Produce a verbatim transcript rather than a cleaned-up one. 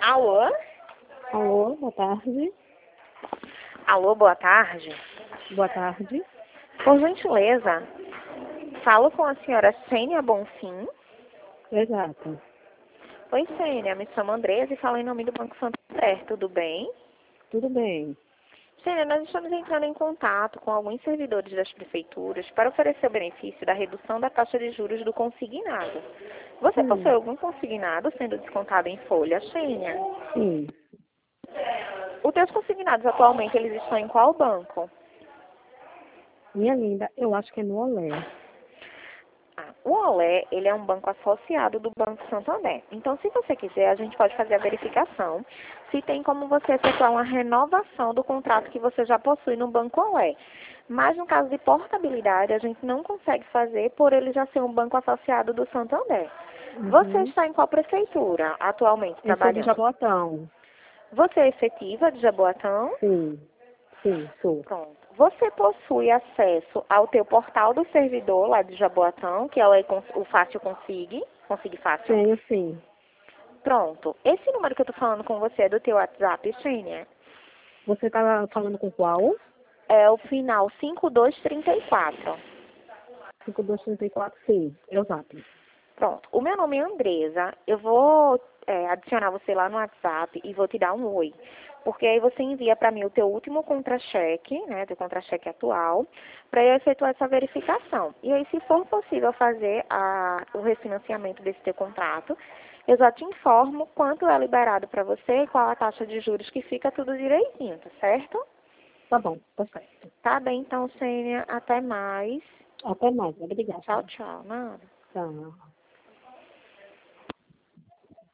Alô? Alô, boa tarde. Alô, boa tarde. Boa tarde. Por gentileza, falo com a senhora Sênia Bonfim. Exato. Oi, Sênia, me chamo Andresa e falo em nome do Banco Santander, tudo bem? Tudo bem. Sênia, nós estamos entrando em contato com alguns servidores das prefeituras para oferecer o benefício da redução da taxa de juros do consignado. Você Hum, possui algum consignado sendo descontado em folha, Sênia? sim. Os teus consignados atualmente, eles estão em qual banco? Minha linda, eu acho que é no Olé. Ah, o Olé, ele é um banco associado do Banco Santander. Então, se você quiser, a gente pode fazer a verificação se tem como você efetuar uma renovação do contrato que você já possui no Banco Olé. Mas, no caso de portabilidade, a gente não consegue fazer por ele já ser um banco associado do Santander. Você Uhum. está em qual prefeitura atualmente Eu sou de trabalhando? Jaboatão. Você é efetiva de Jaboatão? Sim. Sim, sou. Pronto. Você possui acesso ao teu portal do servidor lá de Jaboatão, que é o o Fácil Consig, Consig Fácil? Tenho sim. Pronto. Esse número que eu tô falando com você é do teu WhatsApp, Xênia? Você tá falando com qual? É o final cinco dois três quatro. cinco dois três quatro, sim. É o Zap. Pronto. O meu nome é Andresa. Eu vou é, adicionar você lá no WhatsApp e vou te dar um oi. Porque aí você envia para mim o teu último contra-cheque, né, teu contra-cheque atual, para eu efetuar essa verificação. E aí, se for possível fazer a, o refinanciamento desse teu contrato, eu já te informo quanto é liberado para você e qual a taxa de juros que fica tudo direitinho, tá certo? Tá bom, tá certo. Tá bem, então, Sênia. Até mais. Até mais. Obrigada. Tchau, tchau. Nada. Tchau.